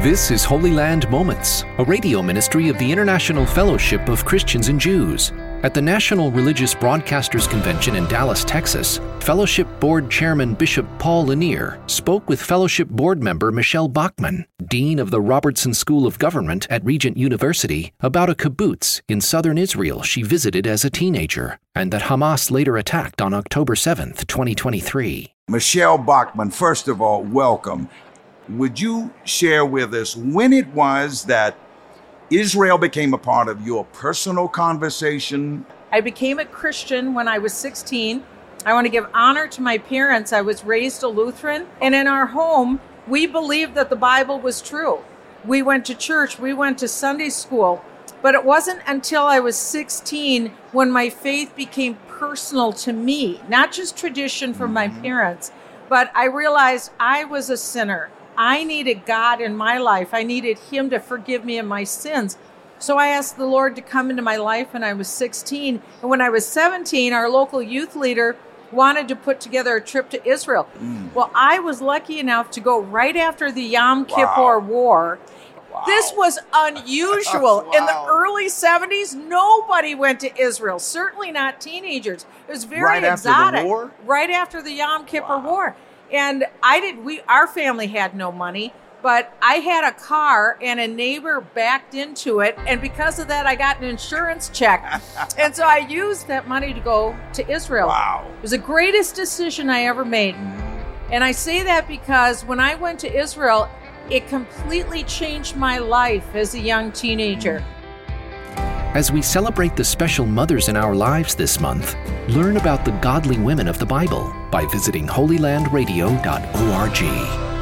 This is Holy Land Moments, a radio ministry of the International Fellowship of Christians and Jews. At the National Religious Broadcasters Convention in Dallas, Texas, Fellowship Board Chairman Bishop Paul Lanier spoke with Fellowship Board member Michelle Bachman, Dean of the Robertson School of Government at Regent University, about a kibbutz in southern Israel she visited as a teenager, and that Hamas later attacked on October 7th, 2023. Michelle Bachman, first of all, welcome. Would you share with us when it was that Israel became a part of your personal conversation? I became a Christian when I was 16. I want to give honor to my parents. I was raised a Lutheran, and in our home, we believed that the Bible was true. We went to church, we went to Sunday school, but it wasn't until I was 16 when my faith became personal to me, not just tradition from my parents, but I realized I was a sinner. I needed God in my life. I needed Him to forgive me of my sins. So I asked the Lord to come into my life when I was 16. And when I was 17, our local youth leader wanted to put together a trip to Israel. Well, I was lucky enough to go right after the Yom Kippur War. This was unusual. In the early 70s, nobody went to Israel, certainly not teenagers. It was very exotic. After the war? Right after the Yom Kippur War. And our family had no money, but I had a car and a neighbor backed into it. And because of that, I got an insurance check. And so I used that money to go to Israel. Wow. It was the greatest decision I ever made. And I say that because when I went to Israel, it completely changed my life as a young teenager. As we celebrate the special mothers in our lives this month, learn about the godly women of the Bible by visiting holylandradio.org.